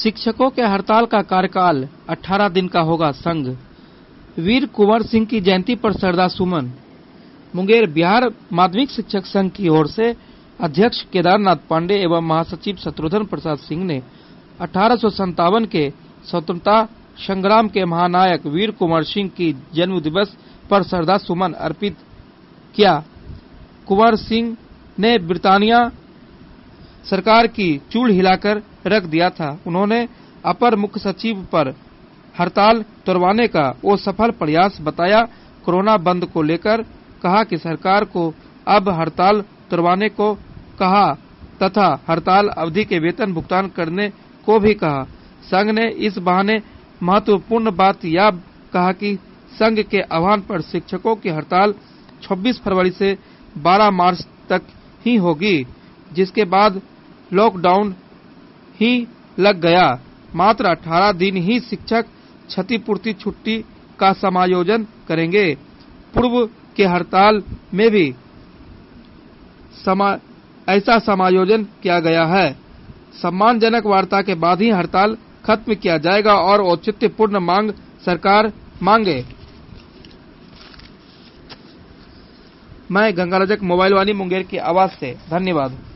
शिक्षकों के हड़ताल का कार्यकाल 18 दिन का होगा। संघ वीर कुंवर सिंह की जयंती पर श्रद्धा सुमन। मुंगेर बिहार माध्यमिक शिक्षक संघ की ओर से अध्यक्ष केदारनाथ पांडे एवं महासचिव शत्रुघ्न प्रसाद सिंह ने 1857 के स्वतंत्रता संग्राम के महानायक वीर कुंवर सिंह की जन्म दिवस पर श्रद्धा सुमन अर्पित किया। कुंवर सिंह ने ब्रिटानिया सरकार की चूड़ हिलाकर रख दिया था। उन्होंने अपर मुख्य सचिव पर हड़ताल तोड़वाने का वो सफल प्रयास बताया। कोरोना बंद को लेकर कहा कि सरकार को अब हड़ताल तोड़वाने को कहा तथा हड़ताल अवधि के वेतन भुगतान करने को भी कहा। संघ ने इस बहाने महत्वपूर्ण बात यह कहा कि संघ के आह्वान पर शिक्षकों की हड़ताल 26 फरवरी से 12 मार्च तक ही होगी, जिसके बाद लॉकडाउन ही लग गया। मात्र 18 दिन ही शिक्षक क्षतिपूर्ति छुट्टी का समायोजन करेंगे। पूर्व के हड़ताल में भी ऐसा समायोजन किया गया है। सम्मानजनक वार्ता के बाद ही हड़ताल खत्म किया जाएगा और औचित्यपूर्ण मांग सरकार मांगे। मैं गंगा रजक मोबाइल वाली मुंगेर की आवाज से धन्यवाद।